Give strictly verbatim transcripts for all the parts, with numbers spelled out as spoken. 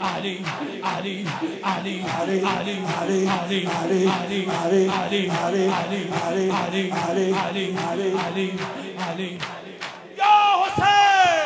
علی علی علی علی علی علی علی علی علی علی علی علی علی علی علی علی علی علی یا حسین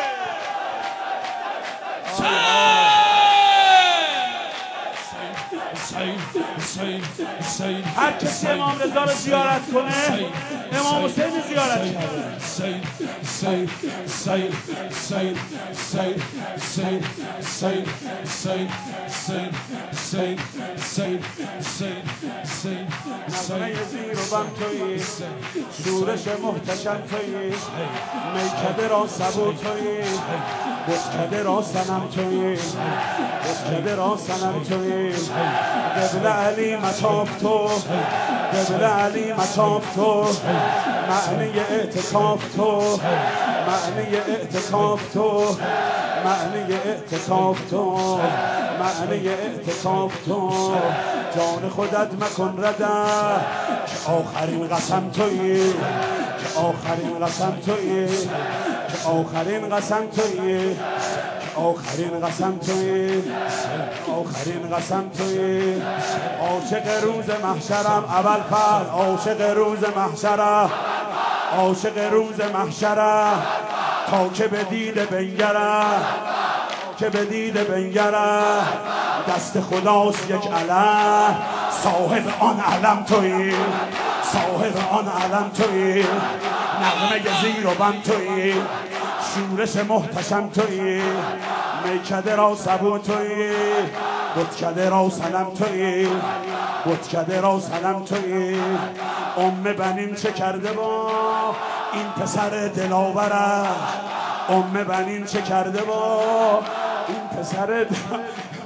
هر کسی امام رضا رو زیارت کنه امام حسین زیارت کرده. سید سید سید سید سید سید سید سید سید سید سید سید سید نغمه زیر و بم تویی، شورش محتشم تویی، میکده را سبو تویی، بتکده را صنم تویی، بتکده را صنم تویی، قبل علی مطاف تو، قبل علی مطاف تو، معنی اعتکاف تو، معنی اعتکاف تو، معنی اعتکاف تو، معنی اعتکاف تو، جان خودت مکن رده که آخرین قسم تویی، که آخرین قسم تویی، که آخرین قسم تویی، آخرین قسم تویی، آخرین قسم تویی. عاشق روز محشرم اول فرد، عاشق روز محشرم، عاشق روز محشرم، تا که به دید بنگرم، که به دید بنگرم، دست خداست یک علم، صاحب آن علم تویی، صاحب آن علم تویی، نغمه زیر و بم تویی، شورش محتشم تویی، میکده را سبو تویی، بتکده را صنم تویی، بتکده را صنم تویی. ام بنین چه کرده با این پسر دلاورش، ام بنین چه کرده با این پسر دل...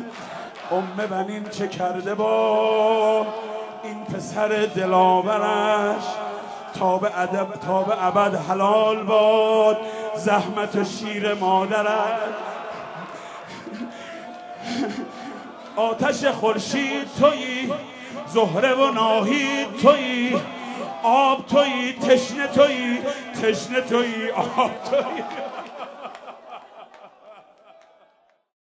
ام بنین چه کرده با این پسر دلاورش، تا به ادب تا به ابد حلال باد زحمت و شیر مادرش. آتش خورشید تویی، زهره و ناهید تویی، آب تویی، تشنه تویی، تشنه تویی، آب تویی.